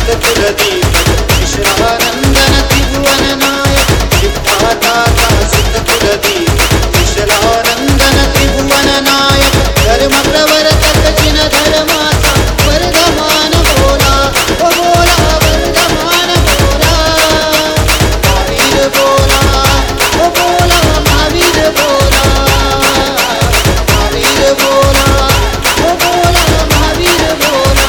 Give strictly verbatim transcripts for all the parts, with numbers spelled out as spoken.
सुतकुलदीप विश्रानंदन त्रिभुवन नायक सिद्धाता सुतकुलदीप विश्रानंदन त्रिभुवन नायक धर्म प्रवर्तक जिन धर्माचा वर्धमान बोला ओ बोला वर्धमान बोला महावीर बोला ओ बोला महावीर बोला महावीर बोला ओ बोला महावीर बोला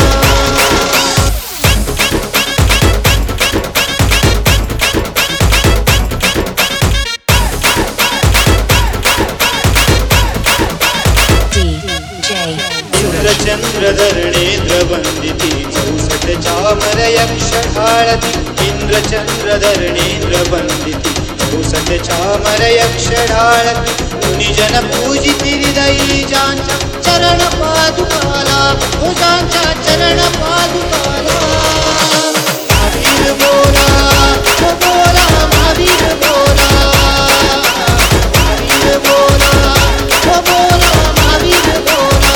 चंद्रधरणेन्द्रवन्दिती चौसठ चामर यक्ष ढाळती इंद्रचंद्रधरणेन्द्रवन्दिती चौसठ चामर यक्ष ढाळती मुनिजन पूजिती हृदयी जांच्या चरण पादुकाला ओ जांच्या चरण पादुकाला महावीर बोला ओ बोला महावीर बोला महावीर बोला ओ बोला महावीर बोला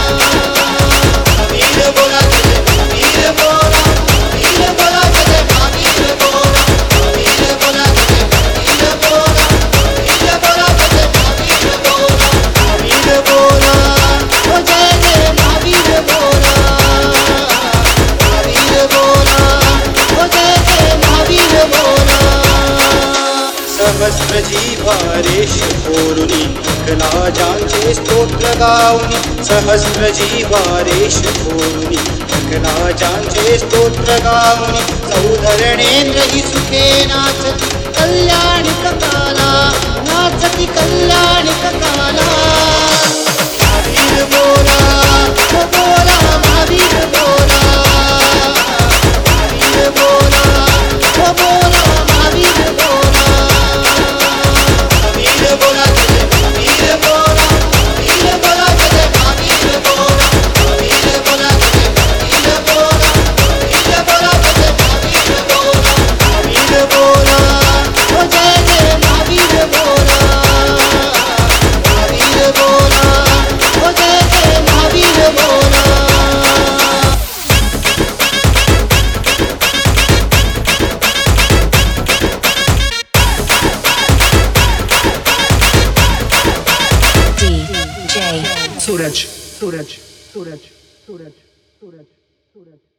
सहस्र जीवारेश कोरुनी कलाजांचे स्तोत्र गाऊनी सहस्र जीवारेश कोरुनी कलाजांचे स्तोत्र गाऊनी सौधरणेन्द्र हि सुखे नाचती कल्याणिक काला नाचती कल्याणिक काला महावीर बोला ओ बोला महावीर बोला महावीर बोला ओ बोला महावीर बोला महावीर बोला जय महावीर बोला महावीर बोला जय महावीर बोला महावीर बोला जय महावीर बोला महावीर बोला जय महावीर बोला महावीर बोला ओ जय जय महावीर बोला महावीर बोला ओ जय जय महावीर बोला सूरज सूरज सूरज सूरज सूरज सूरज